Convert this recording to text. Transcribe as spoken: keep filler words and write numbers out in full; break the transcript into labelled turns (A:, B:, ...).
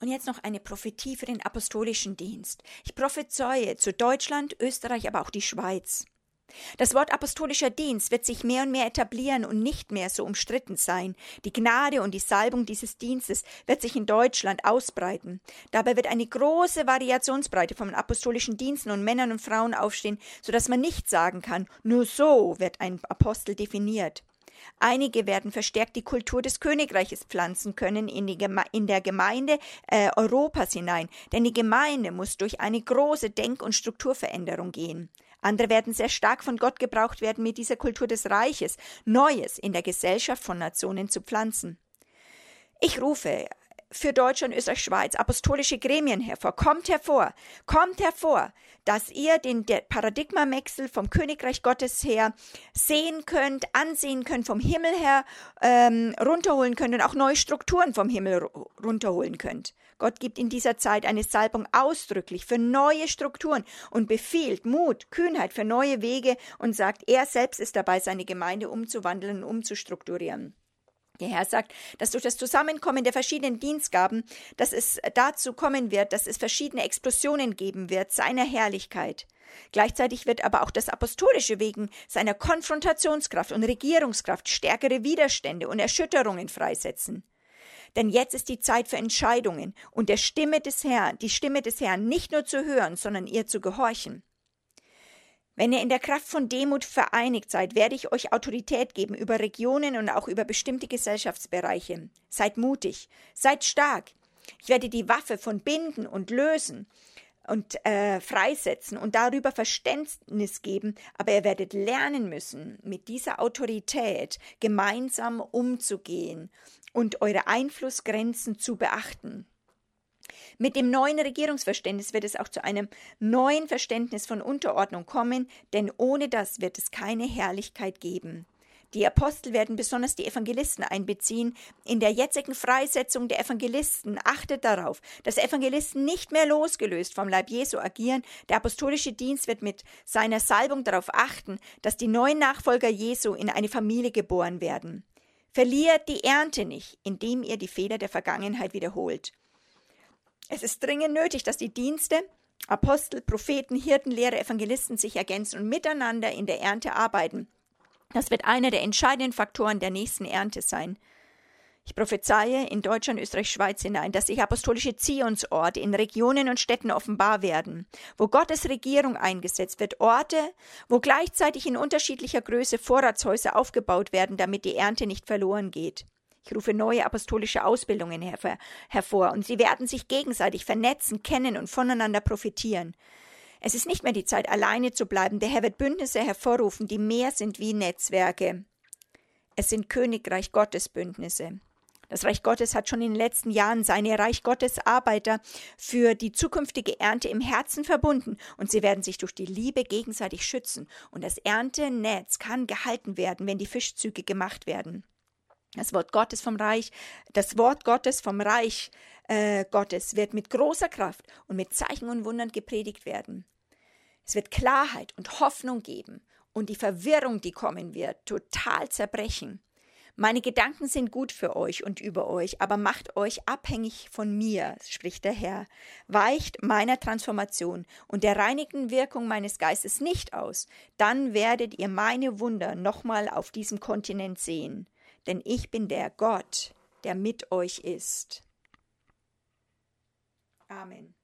A: Und jetzt noch eine Prophetie für den apostolischen Dienst. Ich prophezeie zu Deutschland, Österreich, aber auch die Schweiz. Das Wort apostolischer Dienst wird sich mehr und mehr etablieren und nicht mehr so umstritten sein. Die Gnade und die Salbung dieses Dienstes wird sich in Deutschland ausbreiten. Dabei wird eine große Variationsbreite von apostolischen Diensten und Männern und Frauen aufstehen, sodass man nicht sagen kann, nur so wird ein Apostel definiert. Einige werden verstärkt die Kultur des Königreiches pflanzen können in, die Geme- in der Gemeinde äh, Europas hinein, denn die Gemeinde muss durch eine große Denk- und Strukturveränderung gehen. Andere werden sehr stark von Gott gebraucht werden, mit dieser Kultur des Reiches Neues in der Gesellschaft von Nationen zu pflanzen. Ich rufe für Deutschland, Österreich, Schweiz apostolische Gremien hervor. Kommt hervor, kommt hervor, dass ihr den Paradigmawechsel vom Königreich Gottes her sehen könnt, ansehen könnt, vom Himmel her ähm, runterholen könnt und auch neue Strukturen vom Himmel runterholen könnt. Gott gibt in dieser Zeit eine Salbung ausdrücklich für neue Strukturen und befiehlt Mut, Kühnheit für neue Wege und sagt, er selbst ist dabei, seine Gemeinde umzuwandeln und umzustrukturieren. Der Herr sagt, dass durch das Zusammenkommen der verschiedenen Dienstgaben, dass es dazu kommen wird, dass es verschiedene Explosionen geben wird, seiner Herrlichkeit. Gleichzeitig wird aber auch das Apostolische wegen seiner Konfrontationskraft und Regierungskraft stärkere Widerstände und Erschütterungen freisetzen. Denn jetzt ist die Zeit für Entscheidungen und der Stimme des Herrn, die Stimme des Herrn nicht nur zu hören, sondern ihr zu gehorchen. Wenn ihr in der Kraft von Demut vereinigt seid, werde ich euch Autorität geben über Regionen und auch über bestimmte Gesellschaftsbereiche. Seid mutig, seid stark. Ich werde die Waffe von Binden und Lösen und äh, freisetzen und darüber Verständnis geben, aber ihr werdet lernen müssen, mit dieser Autorität gemeinsam umzugehen und eure Einflussgrenzen zu beachten. Mit dem neuen Regierungsverständnis wird es auch zu einem neuen Verständnis von Unterordnung kommen, denn ohne das wird es keine Herrlichkeit geben. Die Apostel werden besonders die Evangelisten einbeziehen. In der jetzigen Freisetzung der Evangelisten achtet darauf, dass Evangelisten nicht mehr losgelöst vom Leib Jesu agieren. Der apostolische Dienst wird mit seiner Salbung darauf achten, dass die neuen Nachfolger Jesu in eine Familie geboren werden. Verliert die Ernte nicht, indem ihr die Fehler der Vergangenheit wiederholt. Es ist dringend nötig, dass die Dienste, Apostel, Propheten, Hirten, Lehrer, Evangelisten sich ergänzen und miteinander in der Ernte arbeiten. Das wird einer der entscheidenden Faktoren der nächsten Ernte sein. Ich prophezeie in Deutschland, Österreich, Schweiz hinein, dass sich apostolische Zionsorte in Regionen und Städten offenbar werden, wo Gottes Regierung eingesetzt wird, Orte, wo gleichzeitig in unterschiedlicher Größe Vorratshäuser aufgebaut werden, damit die Ernte nicht verloren geht. Ich rufe neue apostolische Ausbildungen hervor, hervor und sie werden sich gegenseitig vernetzen, kennen und voneinander profitieren. Es ist nicht mehr die Zeit, alleine zu bleiben. Der Herr wird Bündnisse hervorrufen, die mehr sind wie Netzwerke. Es sind Königreich Gottes Bündnisse. Das Reich Gottes hat schon in den letzten Jahren seine Reich Gottes Arbeiter für die zukünftige Ernte im Herzen verbunden und sie werden sich durch die Liebe gegenseitig schützen und das Erntenetz kann gehalten werden, wenn die Fischzüge gemacht werden. Das Wort Gottes vom Reich, das Wort Gottes vom Reich äh, Gottes wird mit großer Kraft und mit Zeichen und Wundern gepredigt werden. Es wird Klarheit und Hoffnung geben und die Verwirrung, die kommen wird, total zerbrechen. Meine Gedanken sind gut für euch und über euch, aber macht euch abhängig von mir, spricht der Herr. Weicht meiner Transformation und der reinigenden Wirkung meines Geistes nicht aus, dann werdet ihr meine Wunder nochmal auf diesem Kontinent sehen. Denn ich bin der Gott, der mit euch ist. Amen.